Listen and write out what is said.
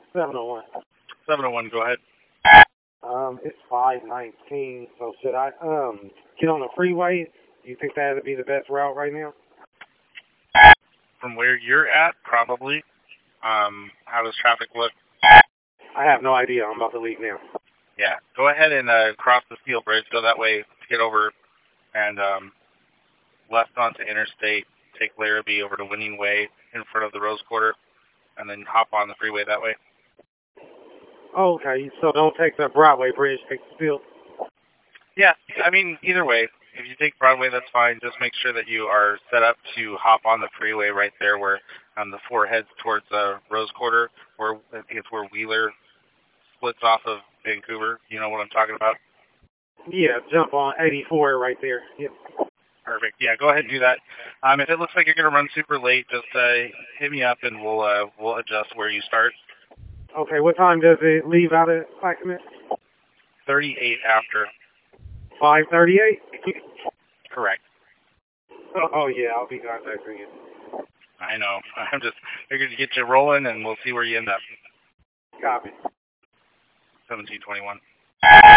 701. 701, go ahead. It's 519. So should I get on the freeway? Do you think that would be the best route right now? From where you're at, probably. How does traffic look? I have no idea. I'm about to leave now. Yeah, go ahead and cross the steel bridge, go that way to get over, and left onto Interstate, take Larrabee over to Winning Way in front of the Rose Quarter, and then hop on the freeway that way. Okay, so don't take the Broadway bridge, take the steel. Yeah, I mean, either way, if you take Broadway, that's fine. Just make sure that you are set up to hop on the freeway right there where the 4 heads towards Rose Quarter, where I think it's where Wheeler splits off of Vancouver. You know what I'm talking about? Yeah, jump on 84 right there. Yep. Perfect. Yeah, go ahead and do that. If it looks like you're going to run super late, just hit me up and we'll adjust where you start. Okay, what time does it leave out of Clackamas? 38 after. 5:38? Correct. Oh, yeah, I'll be contacting you. I know. I'm just figured to get you rolling, and we'll see where you end up. Copy. 1721.